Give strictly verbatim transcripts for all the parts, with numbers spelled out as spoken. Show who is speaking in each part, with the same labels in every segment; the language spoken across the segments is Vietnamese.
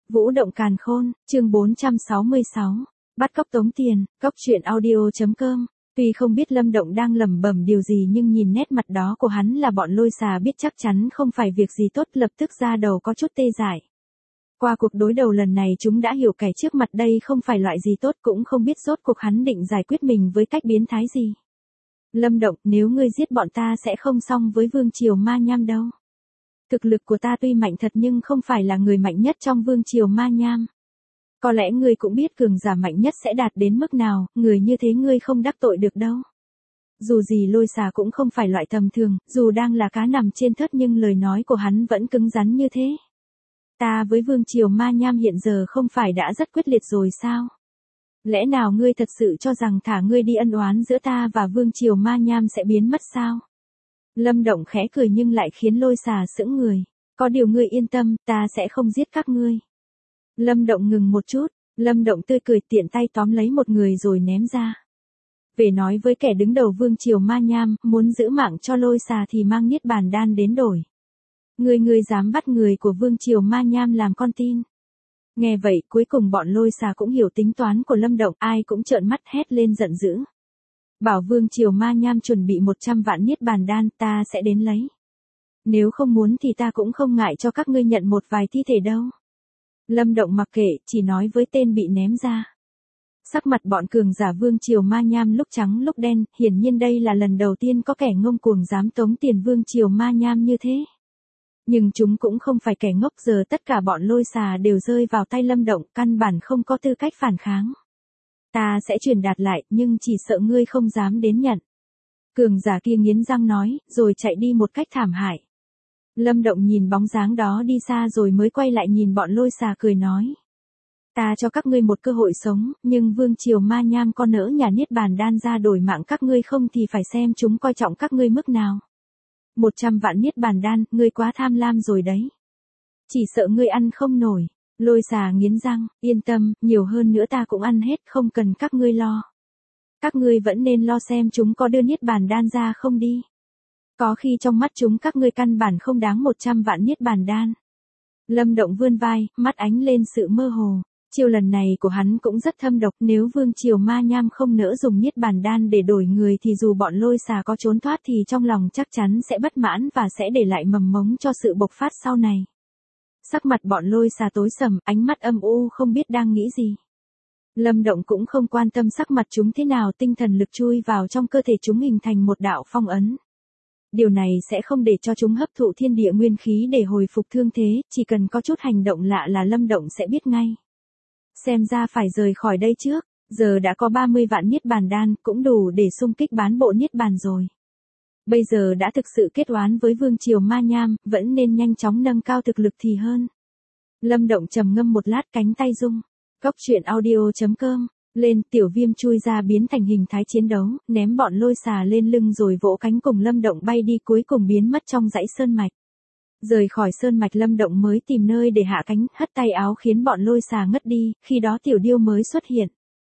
Speaker 1: Vũ động càn khôn, chương bốn trăm sáu mươi sáu. Bắt cóc tống tiền, cóc truyện audio.com. Tuy không biết Lâm Động đang lẩm bẩm điều gì nhưng nhìn nét mặt đó của hắn là bọn lôi xà biết chắc chắn không phải việc gì tốt, lập tức ra đầu có chút tê dại. Qua cuộc đối đầu lần này chúng đã hiểu kẻ trước mặt đây không phải loại gì tốt, cũng không biết rốt cuộc hắn định giải quyết mình với cách biến thái gì. Lâm Động, nếu ngươi giết bọn ta sẽ không xong với vương triều ma nham đâu. Thực lực của ta tuy mạnh thật nhưng không phải là người mạnh nhất trong vương triều ma nham. Có lẽ ngươi cũng biết cường giả mạnh nhất sẽ đạt đến mức nào, người như thế ngươi không đắc tội được đâu. Dù gì lôi xà cũng không phải loại tầm thường, dù đang là cá nằm trên thớt nhưng lời nói của hắn vẫn cứng rắn như thế. Ta với vương triều ma nham hiện giờ không phải đã rất quyết liệt rồi sao? Lẽ nào ngươi thật sự cho rằng thả ngươi đi ân oán giữa ta và vương triều ma nham sẽ biến mất sao? Lâm Động khẽ cười nhưng lại khiến lôi xà sững người. Có điều ngươi yên tâm, ta sẽ không giết các ngươi. Lâm Động ngừng một chút, Lâm Động tươi cười tiện tay tóm lấy một người rồi ném ra. Về nói với kẻ đứng đầu vương triều ma nham, muốn giữ mạng cho lôi xà thì mang niết bàn đan đến đổi. Ngươi ngươi dám bắt người của vương triều ma nham làm con tin. Nghe vậy cuối cùng bọn lôi xà cũng hiểu tính toán của Lâm Động, ai cũng trợn mắt hét lên giận dữ. Bảo vương triều ma nham chuẩn bị một trăm vạn niết bàn đan, ta sẽ đến lấy. Nếu không muốn thì ta cũng không ngại cho các ngươi nhận một vài thi thể đâu. Lâm Động mặc kệ, chỉ nói với tên bị ném ra. Sắc mặt bọn cường giả vương triều ma nham lúc trắng lúc đen, hiển nhiên đây là lần đầu tiên có kẻ ngông cuồng dám tống tiền vương triều ma nham như thế. Nhưng chúng cũng không phải kẻ ngốc, giờ tất cả bọn lôi xà đều rơi vào tay Lâm Động, căn bản không có tư cách phản kháng. Ta sẽ truyền đạt lại, nhưng chỉ sợ ngươi không dám đến nhận. Cường giả kia nghiến răng nói, rồi chạy đi một cách thảm hại. Lâm Động nhìn bóng dáng đó đi xa rồi mới quay lại nhìn bọn lôi xà cười nói. Ta cho các ngươi một cơ hội sống, nhưng vương triều ma nham có nỡ nhà niết bàn đan ra đổi mạng các ngươi không thì phải xem chúng coi trọng các ngươi mức nào. Một trăm vạn niết bàn đan, ngươi quá tham lam rồi đấy. Chỉ sợ ngươi ăn không nổi. Lôi xà nghiến răng, yên tâm, nhiều hơn nữa ta cũng ăn hết, không cần các ngươi lo. Các ngươi vẫn nên lo xem chúng có đưa niết bàn đan ra không đi. Có khi trong mắt chúng các ngươi căn bản không đáng một trăm vạn niết bàn đan. Lâm Động vươn vai, mắt ánh lên sự mơ hồ. Chiêu lần này của hắn cũng rất thâm độc, nếu vương triều ma nham không nỡ dùng niết bàn đan để đổi người thì dù bọn lôi xà có trốn thoát thì trong lòng chắc chắn sẽ bất mãn và sẽ để lại mầm mống cho sự bộc phát sau này. Sắc mặt bọn lôi xà tối sầm, ánh mắt âm u không biết đang nghĩ gì. Lâm Động cũng không quan tâm sắc mặt chúng thế nào, tinh thần lực chui vào trong cơ thể chúng hình thành một đạo phong ấn. Điều này sẽ không để cho chúng hấp thụ thiên địa nguyên khí để hồi phục thương thế, chỉ cần có chút hành động lạ là Lâm Động sẽ biết ngay. Xem ra phải rời khỏi đây trước, giờ đã có ba mươi vạn niết bàn đan, cũng đủ để xung kích bán bộ niết bàn rồi. Bây giờ đã thực sự kết oán với vương triều ma nham, vẫn nên nhanh chóng nâng cao thực lực thì hơn. Lâm Động trầm ngâm một lát, cánh tay rung. Cóc truyện audio.com. Lên, tiểu viêm chui ra biến thành hình thái chiến đấu, ném bọn lôi xà lên lưng rồi vỗ cánh cùng Lâm Động bay đi, cuối cùng biến mất trong dãy sơn mạch. Rời khỏi sơn mạch Lâm Động mới tìm nơi để hạ cánh, hất tay áo khiến bọn lôi xà ngất đi, khi đó tiểu điêu mới xuất hiện.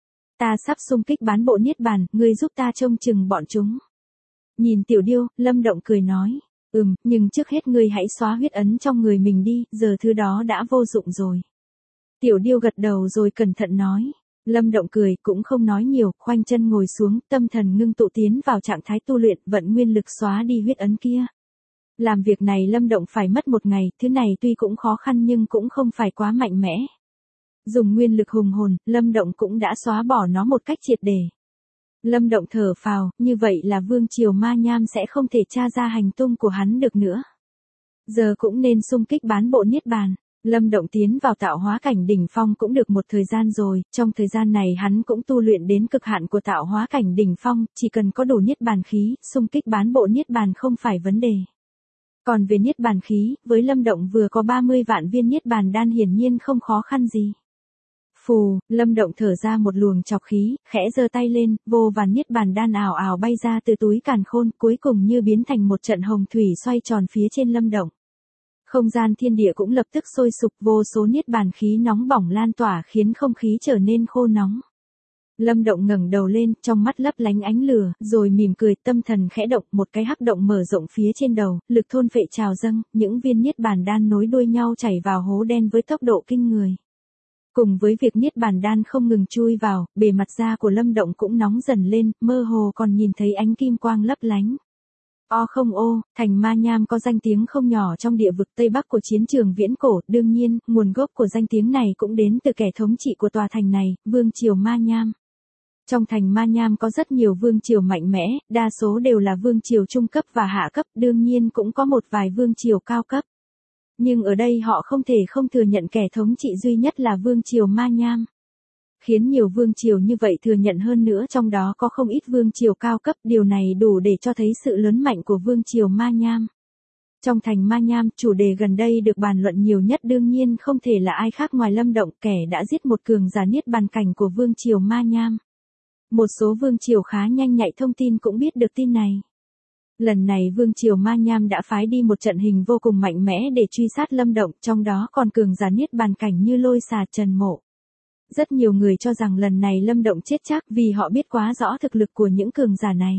Speaker 1: Ta sắp xung kích bán bộ niết bàn, ngươi giúp ta trông chừng bọn chúng. Nhìn tiểu điêu, Lâm Động cười nói, ừm, nhưng trước hết ngươi hãy xóa huyết ấn trong người mình đi, giờ thứ đó đã vô dụng rồi. Tiểu điêu gật đầu rồi cẩn thận nói. Lâm Động cười, cũng không nói nhiều, khoanh chân ngồi xuống, tâm thần ngưng tụ tiến vào trạng thái tu luyện, vận nguyên lực xóa đi huyết ấn kia. Làm việc này Lâm Động phải mất một ngày, thứ này tuy cũng khó khăn nhưng cũng không phải quá mạnh mẽ. Dùng nguyên lực hùng hồn, Lâm Động cũng đã xóa bỏ nó một cách triệt để. Lâm Động thở phào, như vậy là vương triều ma nham sẽ không thể tra ra hành tung của hắn được nữa. Giờ cũng nên xung kích bán bộ niết bàn. Lâm Động tiến vào tạo hóa cảnh đỉnh phong cũng được một thời gian rồi, trong thời gian này hắn cũng tu luyện đến cực hạn của tạo hóa cảnh đỉnh phong, chỉ cần có đủ niết bàn khí, xung kích bán bộ niết bàn không phải vấn đề. Còn về niết bàn khí, với Lâm Động vừa có ba mươi vạn viên niết bàn đan hiển nhiên không khó khăn gì. Phù, Lâm Động thở ra một luồng trọc khí, khẽ giơ tay lên, vô vàn niết bàn đan ảo ảo bay ra từ túi càn khôn, cuối cùng như biến thành một trận hồng thủy xoay tròn phía trên Lâm Động. Không gian thiên địa cũng lập tức sôi sục, vô số niết bàn khí nóng bỏng lan tỏa khiến không khí trở nên khô nóng. Lâm Động ngẩng đầu lên, trong mắt lấp lánh ánh lửa, rồi mỉm cười, tâm thần khẽ động, một cái hắc động mở rộng phía trên đầu, lực thôn phệ trào dâng, những viên niết bàn đan nối đuôi nhau chảy vào hố đen với tốc độ kinh người. Cùng với việc niết bàn đan không ngừng chui vào, bề mặt da của Lâm Động cũng nóng dần lên, mơ hồ còn nhìn thấy ánh kim quang lấp lánh. O không ô, thành Ma Nham có danh tiếng không nhỏ trong địa vực Tây Bắc của chiến trường viễn cổ, đương nhiên, nguồn gốc của danh tiếng này cũng đến từ kẻ thống trị của tòa thành này, Vương triều Ma Nham. Trong thành Ma Nham có rất nhiều vương triều mạnh mẽ, đa số đều là vương triều trung cấp và hạ cấp, đương nhiên cũng có một vài vương triều cao cấp. Nhưng ở đây họ không thể không thừa nhận kẻ thống trị duy nhất là vương triều Ma Nham. Khiến nhiều vương triều như vậy thừa nhận hơn nữa, trong đó có không ít vương triều cao cấp, điều này đủ để cho thấy sự lớn mạnh của vương triều Ma Nham. Trong thành Ma Nham, chủ đề gần đây được bàn luận nhiều nhất đương nhiên không thể là ai khác ngoài Lâm Động, kẻ đã giết một cường giả niết bàn cảnh của vương triều Ma Nham. Một số vương triều khá nhanh nhạy thông tin cũng biết được tin này. Lần này vương triều Ma Nham đã phái đi một trận hình vô cùng mạnh mẽ để truy sát Lâm Động, trong đó còn cường giả niết bàn cảnh như Lôi Xà, Trần Mộ. Rất nhiều người cho rằng lần này Lâm Động chết chắc vì họ biết quá rõ thực lực của những cường giả này.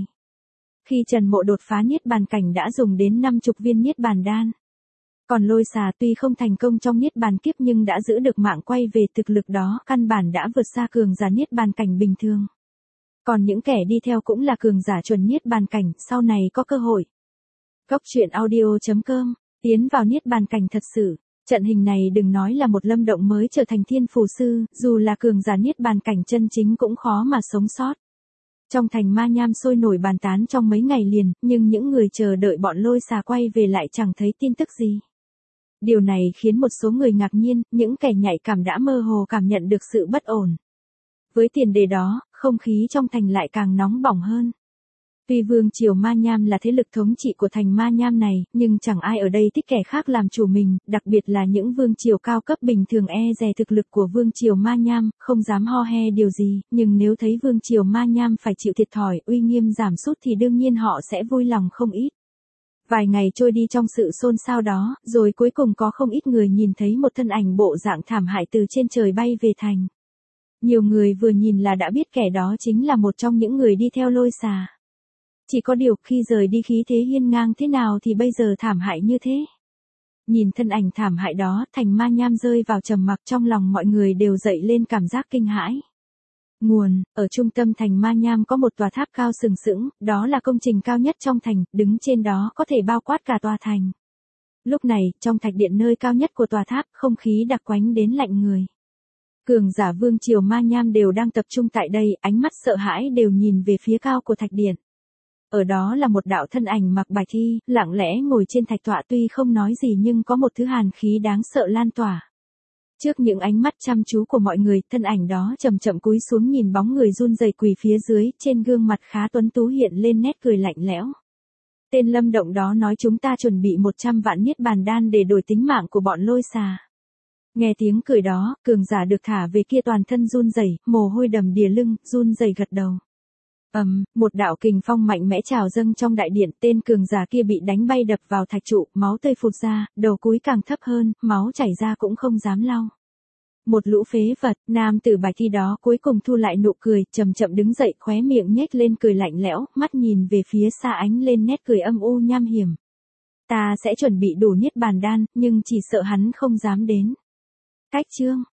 Speaker 1: Khi Trần Mộ đột phá niết bàn cảnh đã dùng đến năm mươi viên niết bàn đan. Còn Lôi Xà tuy không thành công trong niết bàn kiếp nhưng đã giữ được mạng, quay về thực lực đó căn bản đã vượt xa cường giả niết bàn cảnh bình thường. Còn những kẻ đi theo cũng là cường giả chuẩn niết bàn cảnh, sau này có cơ hội. Góc truyện audio chấm com, tiến vào niết bàn cảnh thật sự. Trận hình này đừng nói là một Lâm Động mới trở thành thiên phù sư, dù là cường giả niết bàn cảnh chân chính cũng khó mà sống sót. Trong thành Ma Nham sôi nổi bàn tán trong mấy ngày liền, nhưng những người chờ đợi bọn Lôi Xà quay về lại chẳng thấy tin tức gì. Điều này khiến một số người ngạc nhiên, những kẻ nhạy cảm đã mơ hồ cảm nhận được sự bất ổn. Với tiền đề đó, không khí trong thành lại càng nóng bỏng hơn. Tuy vương triều Ma Nham là thế lực thống trị của thành Ma Nham này, nhưng chẳng ai ở đây thích kẻ khác làm chủ mình, đặc biệt là những vương triều cao cấp bình thường e dè thực lực của vương triều Ma Nham, không dám ho he điều gì, nhưng nếu thấy vương triều Ma Nham phải chịu thiệt thòi, uy nghiêm giảm sút thì đương nhiên họ sẽ vui lòng không ít. Vài ngày trôi đi trong sự xôn xao đó, rồi cuối cùng có không ít người nhìn thấy một thân ảnh bộ dạng thảm hại từ trên trời bay về thành. Nhiều người vừa nhìn là đã biết kẻ đó chính là một trong những người đi theo Lôi Xà. Chỉ có điều khi rời đi khí thế hiên ngang thế nào thì bây giờ thảm hại như thế. Nhìn thân ảnh thảm hại đó, thành Ma Nham rơi vào trầm mặc, trong lòng mọi người đều dậy lên cảm giác kinh hãi. Nguồn, ở trung tâm thành Ma Nham có một tòa tháp cao sừng sững, đó là công trình cao nhất trong thành, đứng trên đó có thể bao quát cả tòa thành. Lúc này, trong thạch điện nơi cao nhất của tòa tháp, không khí đặc quánh đến lạnh người. Cường giả vương triều Ma Nham đều đang tập trung tại đây, ánh mắt sợ hãi đều nhìn về phía cao của thạch điện. Ở đó là một đạo thân ảnh mặc bạch y, lặng lẽ ngồi trên thạch tọa, tuy không nói gì nhưng có một thứ hàn khí đáng sợ lan tỏa. Trước những ánh mắt chăm chú của mọi người, thân ảnh đó chậm chậm cúi xuống nhìn bóng người run rẩy quỳ phía dưới, trên gương mặt khá tuấn tú hiện lên nét cười lạnh lẽo. Tên Lâm Động đó nói chúng ta chuẩn bị một trăm vạn niết bàn đan để đổi tính mạng của bọn Lôi Xà. Nghe tiếng cười đó, cường giả được thả về kia toàn thân run rẩy, mồ hôi đầm đìa lưng, run rẩy gật đầu. Ầm, um, một đạo kình phong mạnh mẽ trào dâng trong đại điện, tên cường giả kia bị đánh bay đập vào thạch trụ, máu tươi phụt ra, đầu cúi càng thấp hơn, máu chảy ra cũng không dám lau. Một lũ phế vật, nam tử bạch y đó cuối cùng thu lại nụ cười, chậm chậm đứng dậy, khóe miệng nhếch lên cười lạnh lẽo, mắt nhìn về phía xa ánh lên nét cười âm u nham hiểm. Ta sẽ chuẩn bị đủ niết bàn đan, nhưng chỉ sợ hắn không dám đến. Cách chương